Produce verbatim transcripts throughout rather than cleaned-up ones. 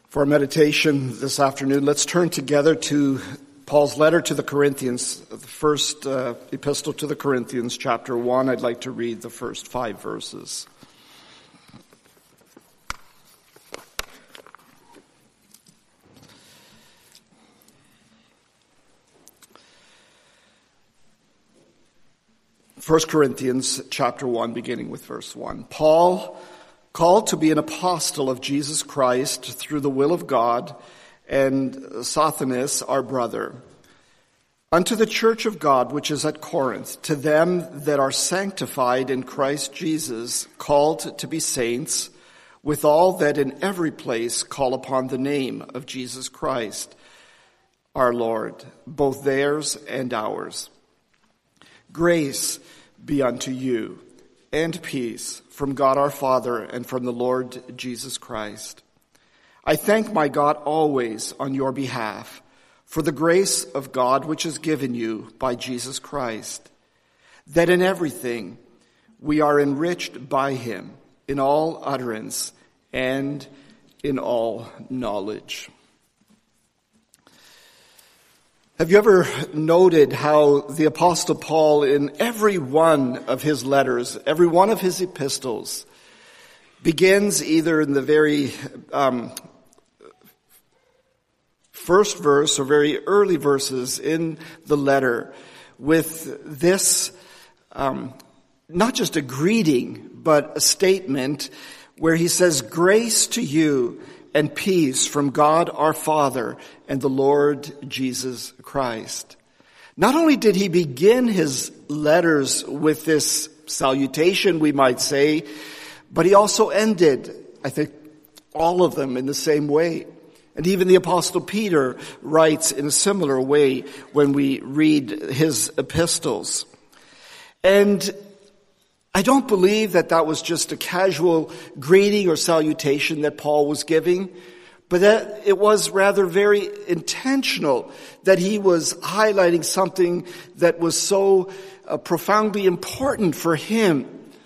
For our meditation this afternoon, let's turn together to Paul's letter to the Corinthians, the first uh, epistle to the Corinthians, chapter one. I'd like to read the first five verses. First Corinthians chapter one, beginning with verse one. Paul, called to be an apostle of Jesus Christ through the will of God, and Sosthenes, our brother, unto the church of God which is at Corinth, to them that are sanctified in Christ Jesus, called to be saints, with all that in every place call upon the name of Jesus Christ, our Lord, both theirs and ours. Grace be unto you, and peace from God our Father and from the Lord Jesus Christ. I thank my God always on your behalf for the grace of God which is given you by Jesus Christ, that in everything we are enriched by him in all utterance and in all knowledge. Have you ever noted how the Apostle Paul, in every one of his letters, every one of his epistles, begins either in the very um, first verse or very early verses in the letter with this, um, not just a greeting, but a statement where he says, "Grace to you and peace from God our Father and the Lord Jesus Christ." Not only did he begin his letters with this salutation, we might say, but he also ended, I think, all of them in the same way. And even the Apostle Peter writes in a similar way when we read his epistles. And I don't believe that that was just a casual greeting or salutation that Paul was giving, but that it was rather very intentional, that he was highlighting something that was so uh, profoundly important for him.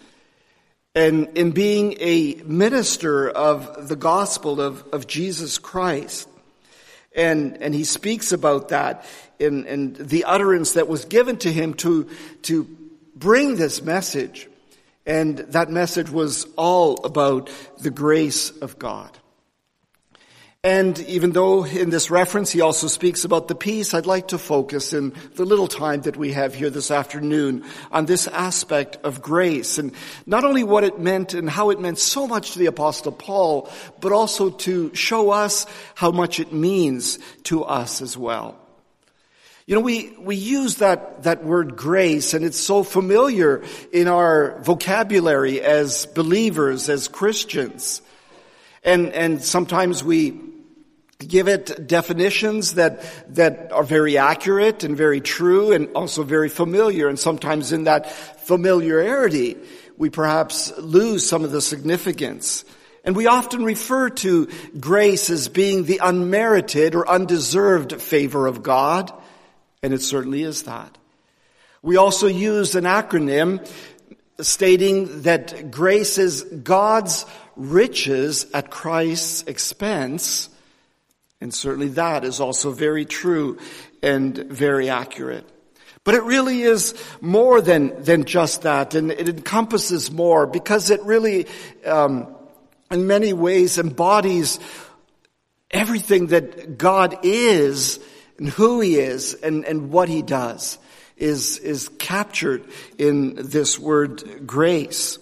And in being a minister of the gospel of, of Jesus Christ. And, and he speaks about that in, in the utterance that was given to him to, to bring this message. And that message was all about the grace of God. And even though in this reference he also speaks about the peace, I'd like to focus in the little time that we have here this afternoon on this aspect of grace, and not only what it meant and how it meant so much to the Apostle Paul, but also to show us how much it means to us as well. You know, we, we use that, that word grace, and it's so familiar in our vocabulary as believers, as Christians. And, and sometimes we give it definitions that, that are very accurate and very true and also very familiar. And sometimes in that familiarity, we perhaps lose some of the significance. And we often refer to grace as being the unmerited or undeserved favor of God. And it certainly is that. We also use an acronym stating that grace is God's riches at Christ's expense. And certainly that is also very true and very accurate. But it really is more than, than just that. And it encompasses more because it really, um, in many ways embodies everything that God is and who he is and, and what he does is, is captured in this word grace.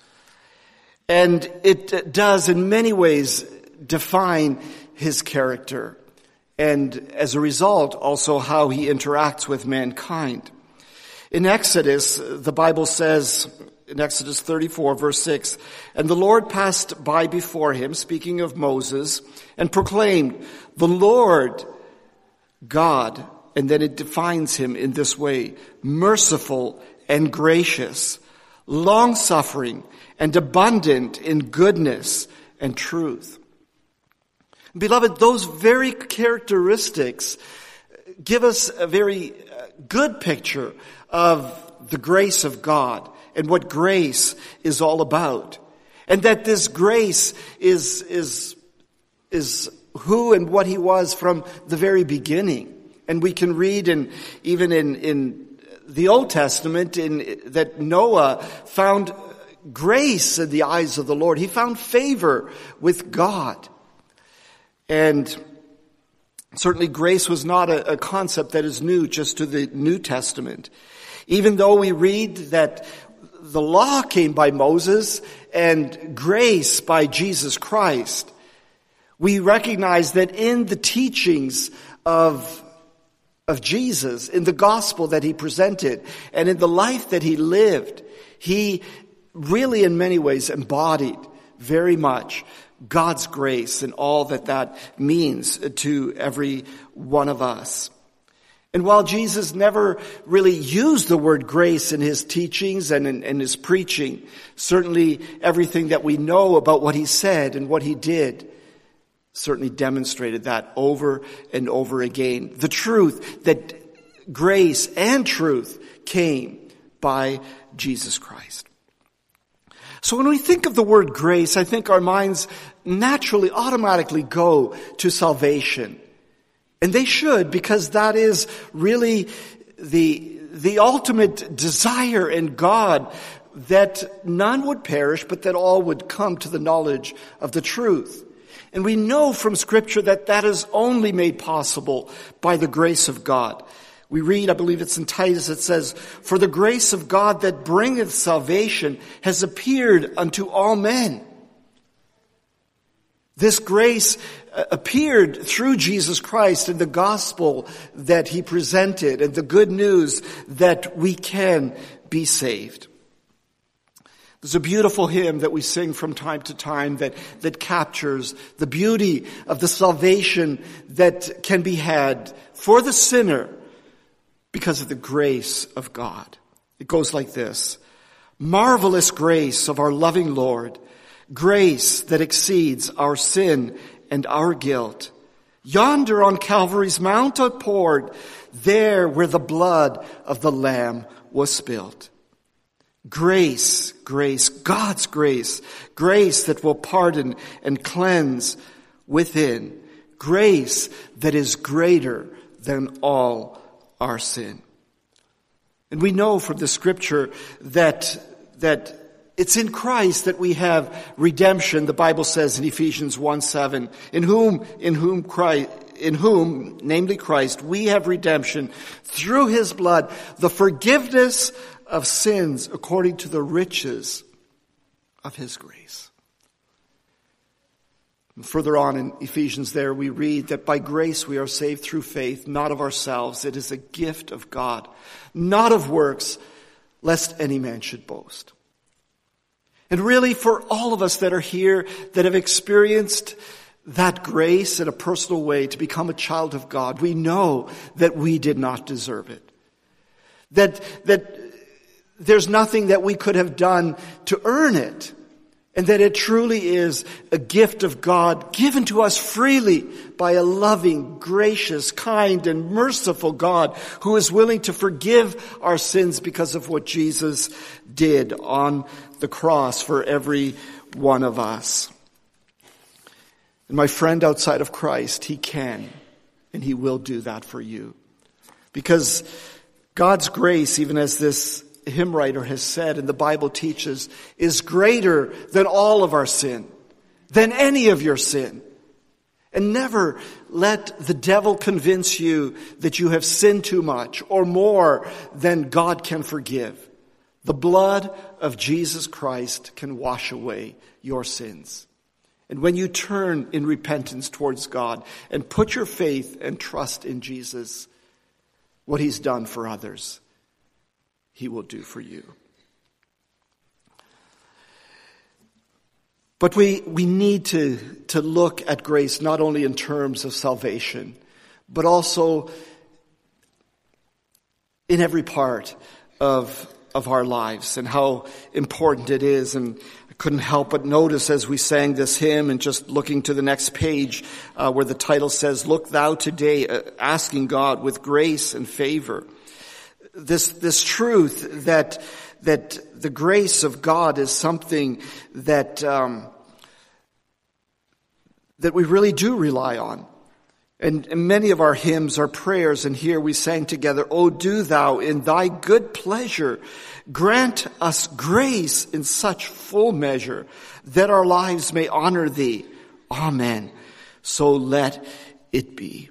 And it does in many ways define his character, and as a result, also how he interacts with mankind. In Exodus, the Bible says, in Exodus thirty-four, verse six, "And the Lord passed by before him," speaking of Moses, "and proclaimed, 'The Lord God,'" and then it defines him in this way, "'merciful and gracious, long-suffering and abundant in goodness and truth.'" Beloved, those very characteristics give us a very good picture of the grace of God and what grace is all about. And that this grace is, is, is who and what he was from the very beginning. And we can read in, even in, in the Old Testament in, that Noah found grace in the eyes of the Lord. He found favor with God. And certainly grace was not a, a concept that is new just to the New Testament. Even though we read that the law came by Moses and grace by Jesus Christ, we recognize that in the teachings of, of Jesus, in the gospel that he presented, and in the life that he lived, he really in many ways embodied very much God's grace and all that that means to every one of us. And while Jesus never really used the word grace in his teachings and in, in his preaching, certainly everything that we know about what he said and what he did certainly demonstrated that over and over again. The truth that grace and truth came by Jesus Christ. So when we think of the word grace, I think our minds naturally, automatically go to salvation. And they should, because that is really the, the ultimate desire in God, that none would perish, but that all would come to the knowledge of the truth. And we know from Scripture that that is only made possible by the grace of God. We read, I believe it's in Titus, it says, "For the grace of God that bringeth salvation has appeared unto all men." This grace appeared through Jesus Christ in the gospel that he presented and the good news that we can be saved. There's a beautiful hymn that we sing from time to time that, that captures the beauty of the salvation that can be had for the sinner because of the grace of God. It goes like this: "Marvelous grace of our loving Lord, grace that exceeds our sin and our guilt. Yonder on Calvary's mount outpoured, there where the blood of the Lamb was spilled. Grace, grace, God's grace, grace that will pardon and cleanse within. Grace that is greater than all our sin." And we know from the Scripture that, that it's in Christ that we have redemption. The Bible says in Ephesians one seven, in whom, in whom Christ, in whom, namely Christ, we have redemption through his blood, the forgiveness of sins according to the riches of his grace. And further on in Ephesians there we read that by grace we are saved through faith, not of ourselves. It is a gift of God, not of works, lest any man should boast. And really, for all of us that are here that have experienced that grace in a personal way to become a child of God, we know that we did not deserve it. That, that there's nothing that we could have done to earn it. And that it truly is a gift of God given to us freely by a loving, gracious, kind, and merciful God who is willing to forgive our sins because of what Jesus did on the cross for every one of us. And my friend, outside of Christ, he can and he will do that for you. Because God's grace, even as this hymn writer has said and the Bible teaches, is greater than all of our sin, than any of your sin. And never let the devil convince you that you have sinned too much or more than God can forgive. The blood of Jesus Christ can wash away your sins. And when you turn in repentance towards God and put your faith and trust in Jesus, what he's done for others, he will do for you. But we, we need to, to look at grace not only in terms of salvation, but also in every part of, of our lives and how important it is. And I couldn't help but notice as we sang this hymn and just looking to the next page uh, where the title says, "Look thou today," uh, asking God with grace and favor. This, this truth that, that the grace of God is something that, um, that we really do rely on. And, and many of our hymns are prayers, and here we sang together, "O do thou in thy good pleasure grant us grace in such full measure that our lives may honor thee. Amen. So let it be."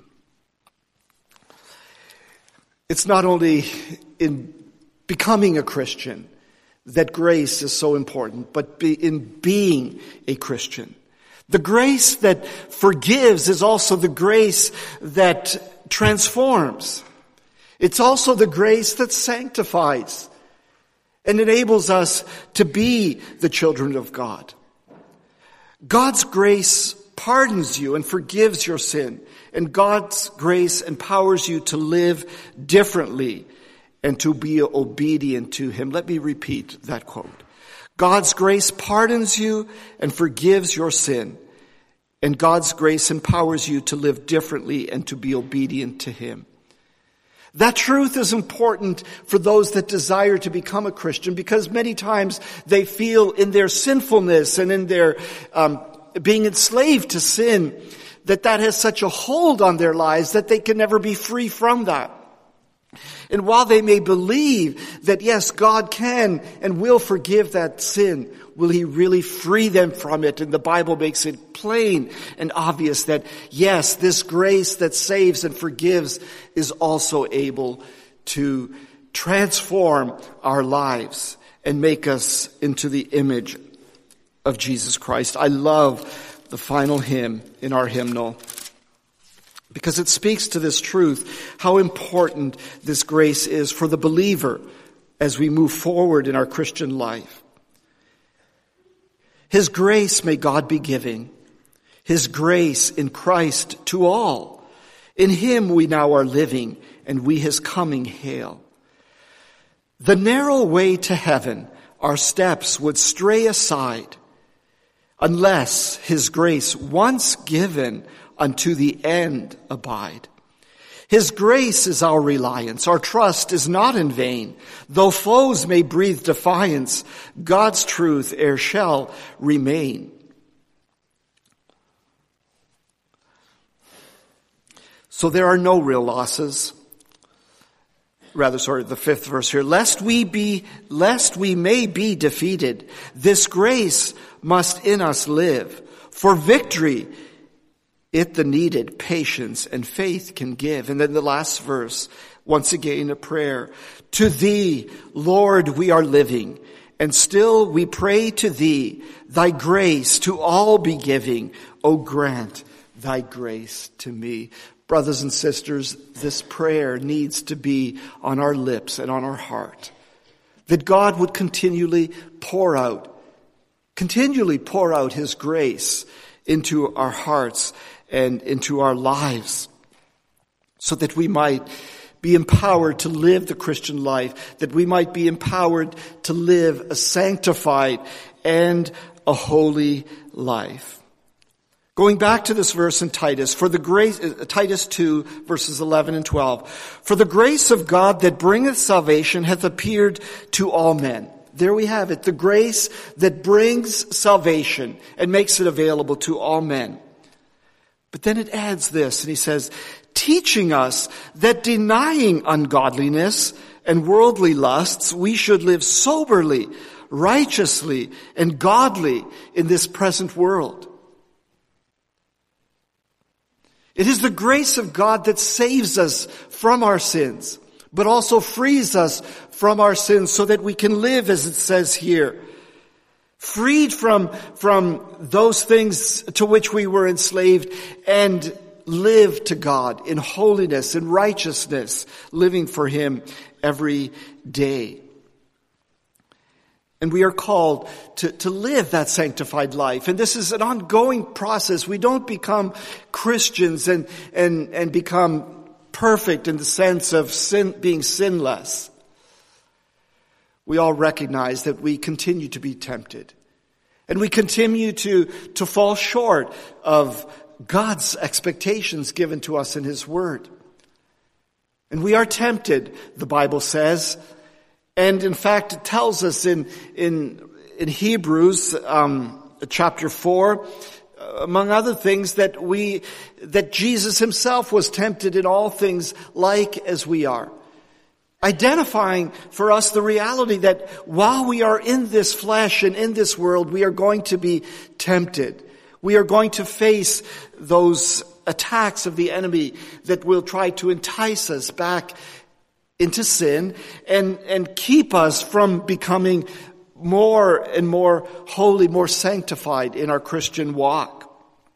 It's not only in becoming a Christian that grace is so important, but be in being a Christian. The grace that forgives is also the grace that transforms. It's also the grace that sanctifies and enables us to be the children of God. God's grace pardons you and forgives your sin, and God's grace empowers you to live differently and to be obedient to him. Let me repeat that quote. God's grace pardons you and forgives your sin, and God's grace empowers you to live differently and to be obedient to him. That truth is important for those that desire to become a Christian, because many times they feel in their sinfulness and in their um, being enslaved to sin that that has such a hold on their lives that they can never be free from that. And while they may believe that, yes, God can and will forgive that sin, will he really free them from it? And the Bible makes it plain and obvious that, yes, this grace that saves and forgives is also able to transform our lives and make us into the image of Jesus Christ. I love the final hymn in our hymnal, because it speaks to this truth, how important this grace is for the believer as we move forward in our Christian life. His grace may God be giving, his grace in Christ to all. In him we now are living, and we his coming hail. The narrow way to heaven our steps would stray aside, unless his grace once given unto the end abide. His grace is our reliance. Our trust is not in vain. Though foes may breathe defiance, God's truth e'er shall remain. So there are no real losses. Rather, sorry, the fifth verse here. Lest we be, lest we may be defeated, this grace must in us live. For victory, it the needed patience and faith can give. And then the last verse, once again a prayer. To thee, Lord, we are living, and still we pray to thee, thy grace to all be giving. O grant thy grace to me. Brothers and sisters, this prayer needs to be on our lips and on our heart. That God would continually pour out, continually pour out his grace into our hearts and into our lives, so that we might be empowered to live the Christian life, that we might be empowered to live a sanctified and a holy life. Going back to this verse in Titus, for the grace, Titus two, verses eleven and twelve, for the grace of God that bringeth salvation hath appeared to all men. There we have it, the grace that brings salvation and makes it available to all men. But then it adds this, and he says, teaching us that denying ungodliness and worldly lusts, we should live soberly, righteously, and godly in this present world. It is the grace of God that saves us from our sins, but also frees us from our sins so that we can live, as it says here, freed from, from those things to which we were enslaved, and live to God in holiness and righteousness, living for him every day. And we are called to, to live that sanctified life. And this is an ongoing process. We don't become Christians and, and, and become perfect in the sense of sin, being sinless. We all recognize that we continue to be tempted. And we continue to, to fall short of God's expectations given to us in his word. And we are tempted, the Bible says. And in fact, it tells us in, in, in Hebrews, um, chapter four, among other things, that we, that Jesus himself was tempted in all things like as we are. Identifying for us the reality that while we are in this flesh and in this world, we are going to be tempted. We are going to face those attacks of the enemy that will try to entice us back into sin and, and keep us from becoming more and more holy, more sanctified in our Christian walk.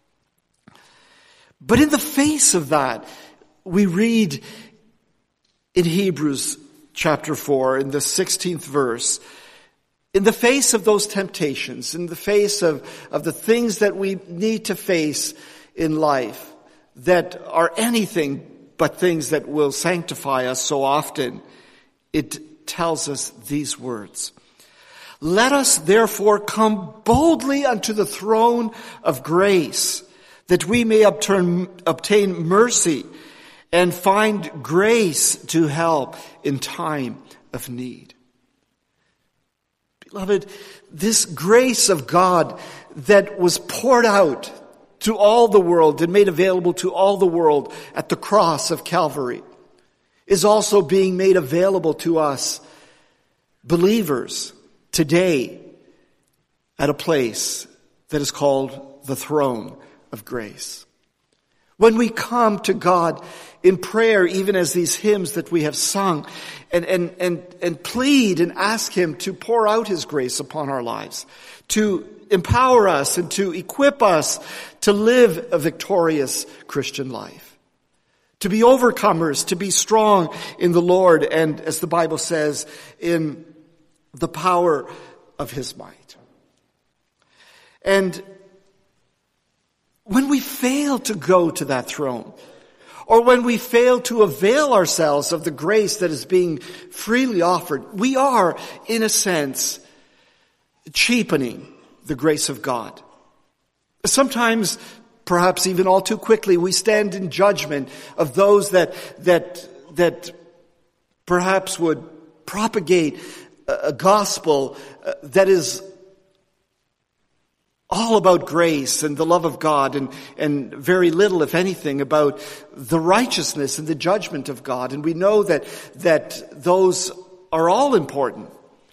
But in the face of that, we read in Hebrews chapter four, in the sixteenth verse, in the face of those temptations, in the face of, of the things that we need to face in life that are anything but things that will sanctify us so often, it tells us these words. Let us therefore come boldly unto the throne of grace, that we may obtain, obtain mercy and find grace to help in time of need. Beloved, this grace of God that was poured out to all the world and made available to all the world at the cross of Calvary is also being made available to us believers today at a place that is called the throne of grace. When we come to God in prayer, even as these hymns that we have sung, and, and, and, and plead and ask him to pour out his grace upon our lives, to empower us and to equip us to live a victorious Christian life, to be overcomers, to be strong in the Lord, and as the Bible says, in the power of his might. And when we fail to go to that throne, or when we fail to avail ourselves of the grace that is being freely offered, we are, in a sense, cheapening the grace of God. Sometimes, perhaps even all too quickly, we stand in judgment of those that, that, that perhaps would propagate a gospel that is all about grace and the love of God, and, and very little, if anything, about the righteousness and the judgment of God. And we know that, that those are all important.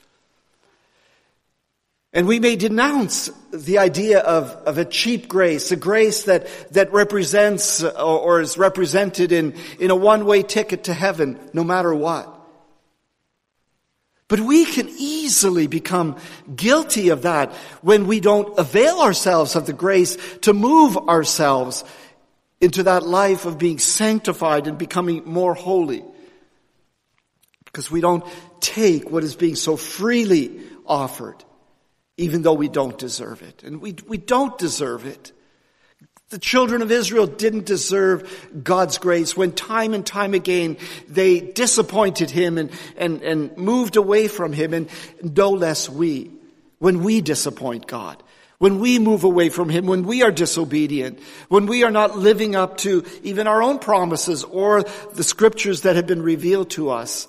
And we may denounce the idea of, of a cheap grace, a grace that, that represents or, or is represented in, in a one-way ticket to heaven, no matter what. But we can easily become guilty of that when we don't avail ourselves of the grace to move ourselves into that life of being sanctified and becoming more holy. Because we don't take what is being so freely offered, even though we don't deserve it. And we, we don't deserve it. The children of Israel didn't deserve God's grace when time and time again they disappointed him and, and, and moved away from him, and no less we. When we disappoint God, when we move away from him, when we are disobedient, when we are not living up to even our own promises or the scriptures that have been revealed to us,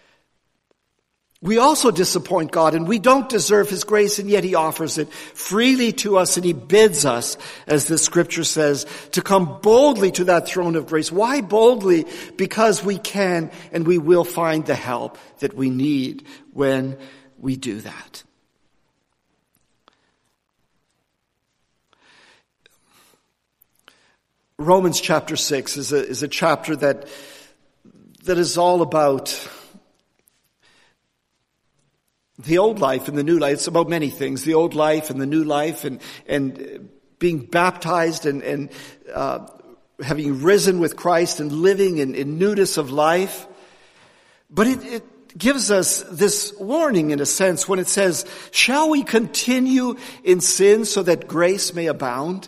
we also disappoint God, and we don't deserve his grace, and yet he offers it freely to us, and he bids us, as the scripture says, to come boldly to that throne of grace. Why boldly? Because we can and we will find the help that we need when we do that. Romans chapter six is a, is a chapter that, that is all about the old life and the new life. It's about many things. The old life and the new life, and, and being baptized and, and uh, having risen with Christ and living in, in newness of life. But it, it gives us this warning in a sense when it says, shall we continue in sin so that grace may abound?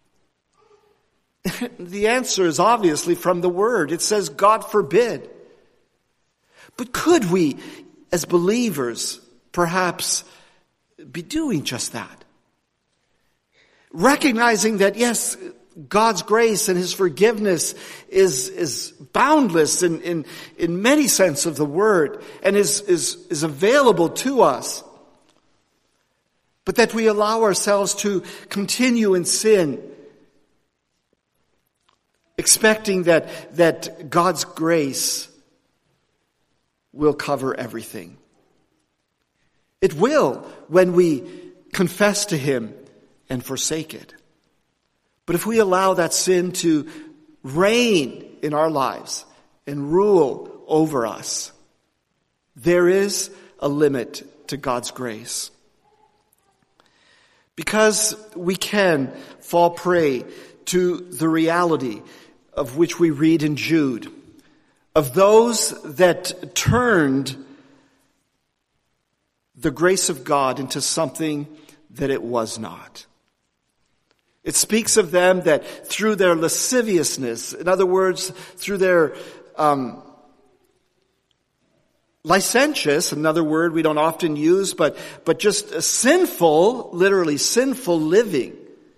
The answer is obviously from the word. It says, God forbid. But could we, as believers, perhaps be doing just that? Recognizing that, yes, God's grace and his forgiveness is, is boundless in, in, in many sense of the word, and is, is, is available to us. But that we allow ourselves to continue in sin expecting that, that God's grace will cover everything. It will when we confess to Him and forsake it. But if we allow that sin to reign in our lives and rule over us, there is a limit to God's grace. Because we can fall prey to the reality of which we read in Jude, of those that turned the grace of God into something that it was not. It speaks of them that through their lasciviousness, in other words, through their um, licentious, another word we don't often use, but, but just a sinful, literally sinful living,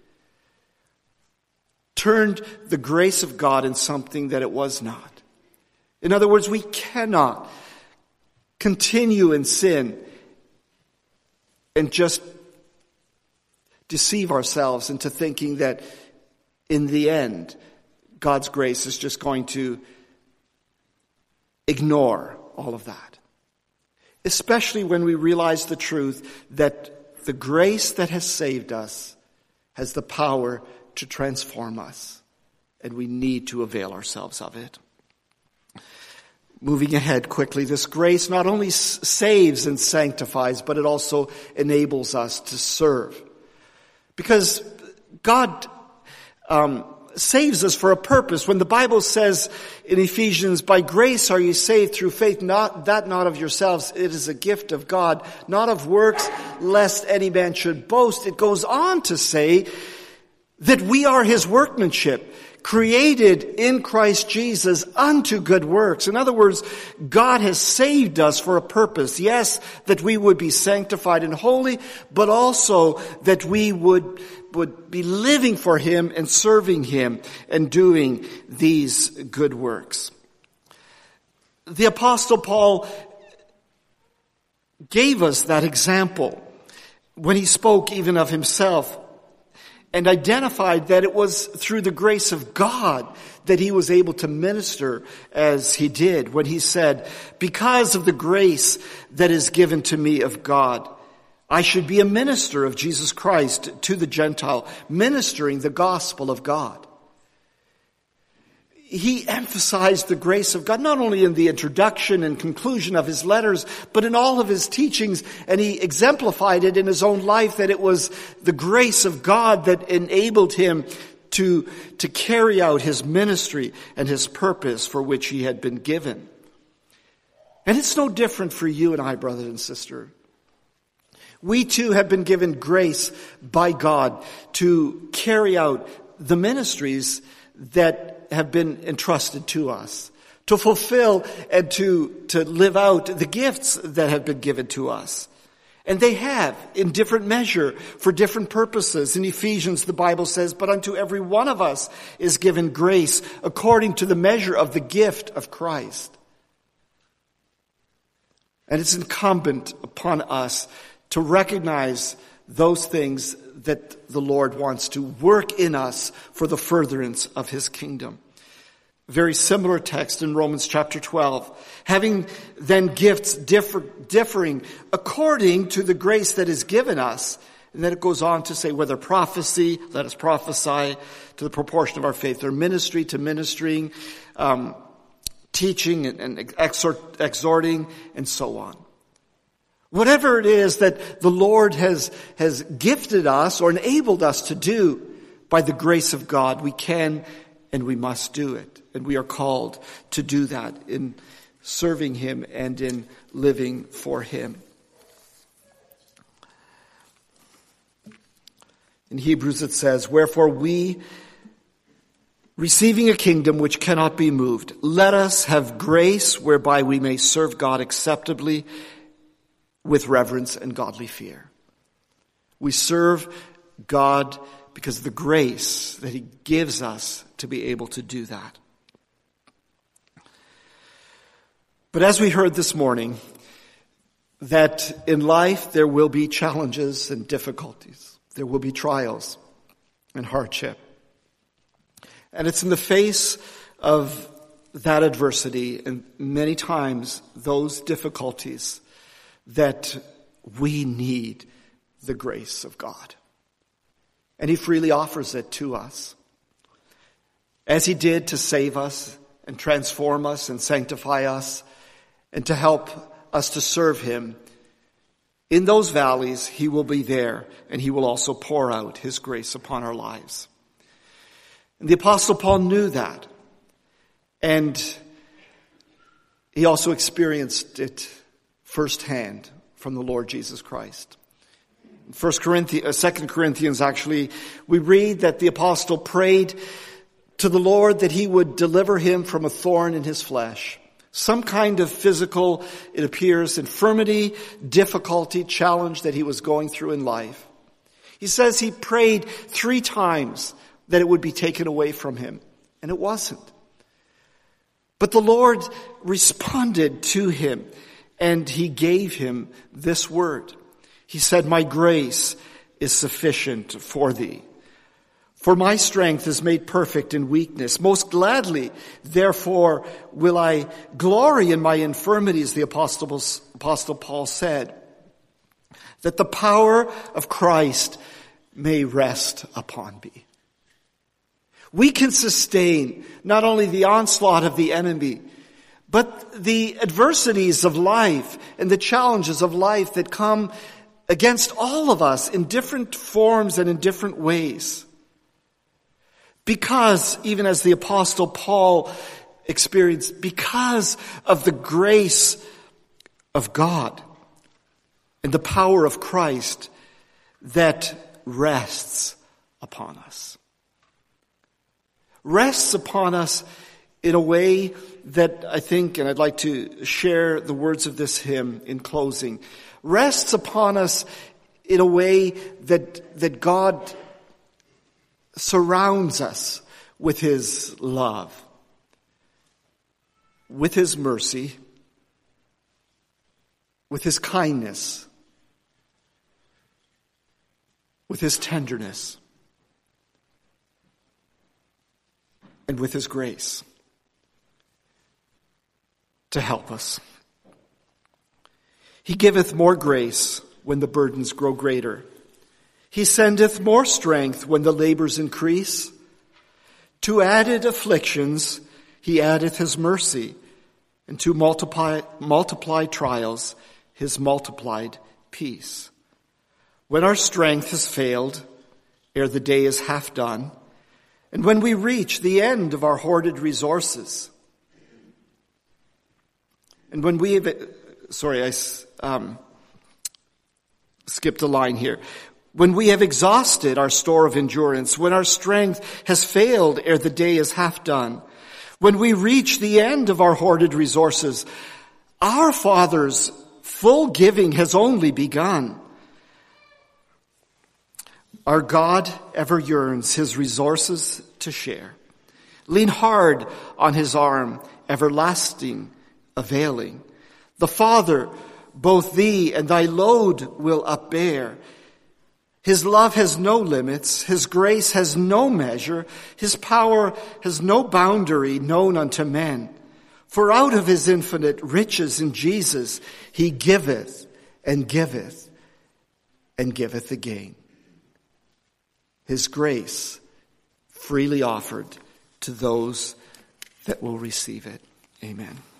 turned the grace of God in something that it was not. In other words, we cannot continue in sin and just deceive ourselves into thinking that in the end, God's grace is just going to ignore all of that. Especially when we realize the truth that the grace that has saved us has the power to transform us, and we need to avail ourselves of it. Moving ahead quickly, this grace not only saves and sanctifies, but it also enables us to serve. Because God um, saves us for a purpose. When the Bible says in Ephesians, by grace are you saved through faith, not that not of yourselves, it is a gift of God, not of works, lest any man should boast. It goes on to say that we are His workmanship, created in Christ Jesus unto good works. In other words, God has saved us for a purpose. Yes, that we would be sanctified and holy, but also that we would, would be living for Him and serving Him and doing these good works. The Apostle Paul gave us that example when he spoke even of himself, and identified that it was through the grace of God that he was able to minister as he did when he said, because of the grace that is given to me of God, I should be a minister of Jesus Christ to the Gentile, ministering the gospel of God. He emphasized the grace of God, not only in the introduction and conclusion of his letters, but in all of his teachings, and he exemplified it in his own life, that it was the grace of God that enabled him to, to carry out his ministry and his purpose for which he had been given. And it's no different for you and I, brother and sister. We too have been given grace by God to carry out the ministries that have been entrusted to us, to fulfill and to, to live out the gifts that have been given to us. And they have, in different measure, for different purposes. In Ephesians, the Bible says, but unto every one of us is given grace according to the measure of the gift of Christ. And it's incumbent upon us to recognize those things that the Lord wants to work in us for the furtherance of His kingdom. Very similar text in Romans chapter twelve. Having then gifts differ, differing according to the grace that is given us. And then it goes on to say, whether prophecy, let us prophesy to the proportion of our faith, or ministry to ministering, um, teaching and, and exhort, exhorting, and so on. Whatever it is that the Lord has, has gifted us or enabled us to do by the grace of God, we can and we must do it. And we are called to do that in serving Him and in living for Him. In Hebrews it says, wherefore we, receiving a kingdom which cannot be moved, let us have grace whereby we may serve God acceptably with reverence and godly fear. We serve God because of the grace that He gives us to be able to do that. But as we heard this morning, that in life there will be challenges and difficulties. There will be trials and hardship. And it's in the face of that adversity and many times those difficulties that we need the grace of God. And he freely offers it to us. As he did to save us and transform us and sanctify us and to help us to serve him, in those valleys he will be there, and he will also pour out his grace upon our lives. And the Apostle Paul knew that. And he also experienced it firsthand from the Lord Jesus Christ. First Corinthians, uh, Second Corinthians, actually, we read that the apostle prayed to the Lord that he would deliver him from a thorn in his flesh. Some kind of physical, it appears, infirmity, difficulty, challenge that he was going through in life. He says he prayed three times that it would be taken away from him, and it wasn't. But the Lord responded to him, and he gave him this word. He said, "My grace is sufficient for thee. For my strength is made perfect in weakness. Most gladly, therefore, will I glory in my infirmities," the Apostle, Apostle Paul said, "that the power of Christ may rest upon me." We can sustain not only the onslaught of the enemy, but the adversities of life and the challenges of life that come against all of us in different forms and in different ways. Because, even as the Apostle Paul experienced, because of the grace of God and the power of Christ that rests upon us. Rests upon us in a way that I think, and I'd like to share the words of this hymn in closing, rests upon us in a way that, that God surrounds us with his love, with his mercy, with his kindness, with his tenderness, and with his grace to help us. He giveth more grace when the burdens grow greater. He sendeth more strength when the labors increase. To added afflictions he addeth his mercy, and to multiply, multiply trials his multiplied peace. When our strength has failed, ere the day is half done, and when we reach the end of our hoarded resources, and when we have, sorry, I um, skipped a line here. When we have exhausted our store of endurance, when our strength has failed ere the day is half done, when we reach the end of our hoarded resources, our Father's full giving has only begun. Our God ever yearns his resources to share. Lean hard on his arm, everlasting, availing. The Father, both thee and thy load will upbear. His love has no limits. His grace has no measure. His power has no boundary known unto men. For out of his infinite riches in Jesus, he giveth and giveth and giveth again. His grace freely offered to those that will receive it. Amen.